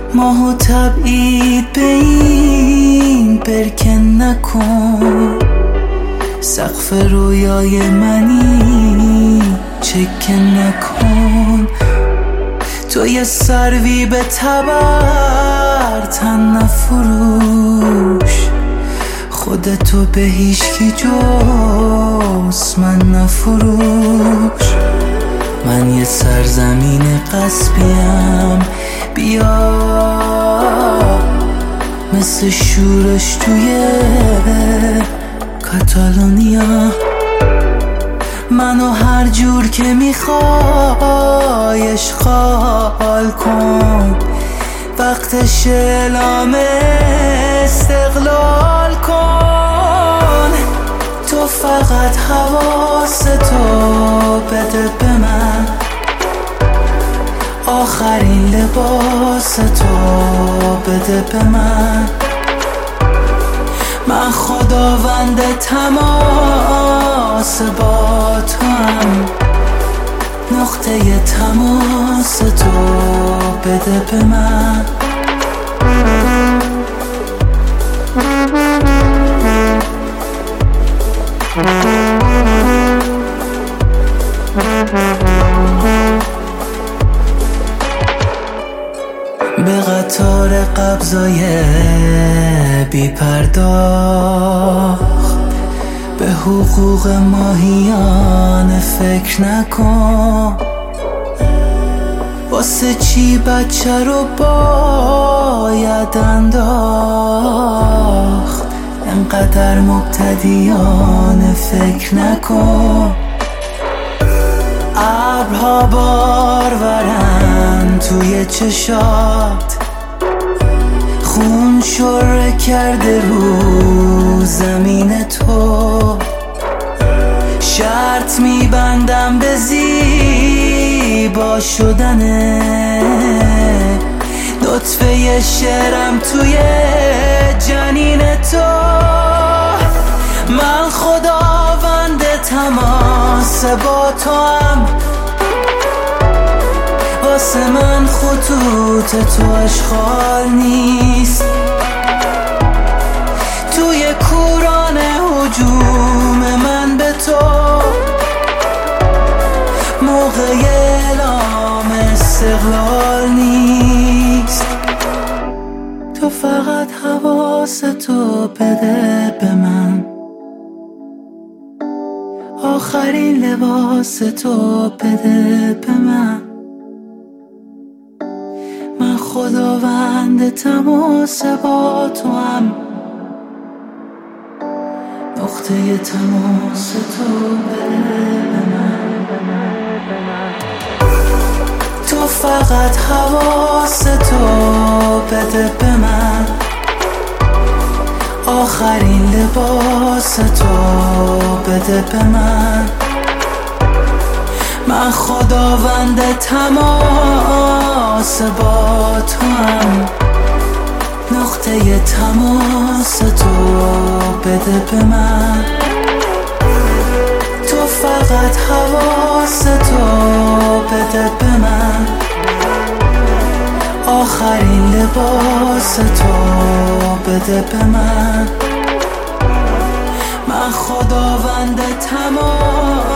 ماهو تبعید به این برکن نکن، سقف رویای منی چکن نکن. تو یه سروی به تبر تن نفروش، خودتو به هیچکی جز من نفروش. من یه سرزمین غصبیم، بیا مثل شورش توی کاتالونیا. منو هر جور که میخوای اشغال کن، وقتش اعلام استقلال کن. تو فقط حواستو بده به من، آخرین لباستو بده به من. من خداوند تماس با تو هم، نقطه تماس تو بده به من. به قطار قبضای بی پرداخت، به حقوق ماهیان فکر نکن. واسه چی بچه رو باید انداخت، انقدر مبتدیان فکر نکن. ابرها بارورن توی چشات، خون شره کرده رو زمین تو. شرط میبندم به زیبا شدنه، نطفه شعرم توی جنین تو. من خداوند تماس با تو هم، واسه من خطوط تو اشغال نیست. توی کوران هجوم من به تو، موقع اعلام استقلال نیست. تو فقط حواستو بده به من، آخرین لباس تو بده به من. من خداوند تماس با تو هم، نقطه تماس تو بده به من. تو فقط حواستو بده به من، آخرین لباس تو بده به من. من خداوند تماس با تو هم، نقطه تماس تو بده به من. تو فقط حواستو بده به من، آخرین لباس تو بده به من. من خداوند تماس